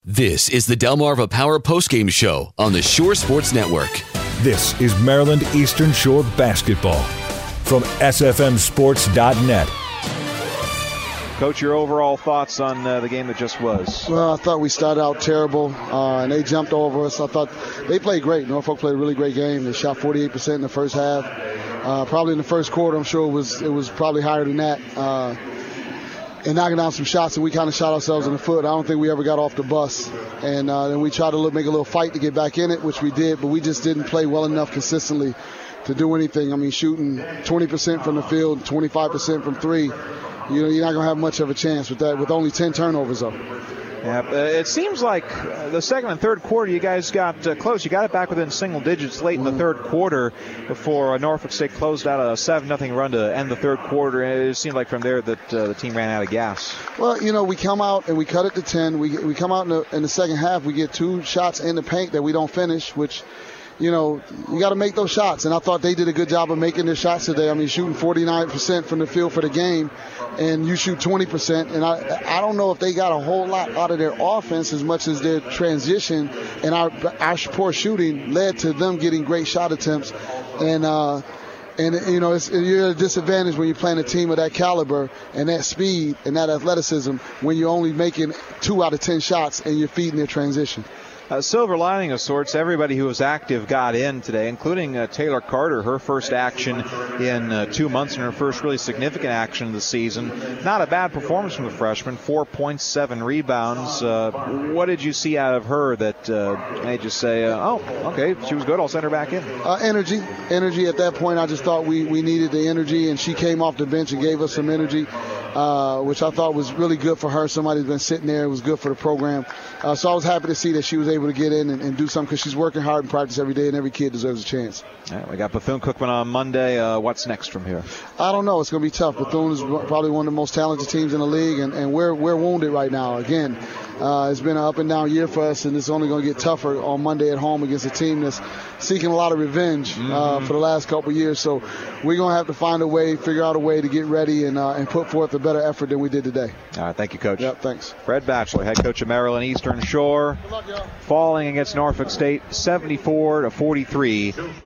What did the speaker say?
This is the Delmarva Power Postgame Show on the Shore Sports Network. This is Maryland Eastern Shore basketball from SFMSports.net. Coach, your overall thoughts on the game that just was? Well, I thought we started out terrible, and they jumped over us. I thought they played great. Norfolk played a really great game. They shot 48% in the first half. Probably in the first quarter, I'm sure it was probably higher than that. And knocking down some shots, and we kind of shot ourselves in the foot. I don't think we ever got off the bus. And then we tried to make a little fight to get back in it, which we did, but we just didn't play well enough consistently to do anything. I mean, shooting 20% from the field, 25% from three, you're not going to have much of a chance with that, with only 10 turnovers up. Yeah, it seems like the second and third quarter you guys got close. You got it back within single digits late in the third quarter before Norfolk State closed out a 7-0 run to end the third quarter. And it seemed like from there that the team ran out of gas. Well, we come out and we cut it to 10. We come out in the second half. We get 2 shots in the paint that we don't finish, which you got to make those shots. And I thought they did a good job of making their shots today. I mean, shooting 49% from the field for the game, and you shoot 20%. And I don't know if they got a whole lot out of their offense as much as their transition and our poor shooting led to them getting great shot attempts. And you're at a disadvantage when you're playing a team of that caliber and that speed and that athleticism when you're only making 2 out of 10 shots and you're feeding their transition. Silver lining of sorts, everybody who was active got in today, including Taylor Carter, her first action in 2 months and her first really significant action of the season. Not a bad performance from the freshman, 4 points, 7 rebounds. What did you see out of her that made you say, okay, she was good, I'll send her back in? Energy at that point. I just thought we needed the energy, and she came off the bench and gave us some energy, which I thought was really good for her. Somebody's been sitting there. It was good for the program. So I was happy to see that she was able to get in and do something because she's working hard and practice every day, and every kid deserves a chance. All right, we got Bethune-Cookman on Monday. What's next from here? I don't know. It's going to be tough. Bethune is probably one of the most talented teams in the league, and we're wounded right now. Again, it's been an up and down year for us, and it's only going to get tougher on Monday at home against a team that's seeking a lot of revenge for the last couple of years. So we're going to have to find a way, figure out a way to get ready and put forth a better effort than we did today. All right, thank you, Coach. Yep, thanks. Fred Batchelor, head coach of Maryland Eastern Shore, falling against Norfolk State 74-43.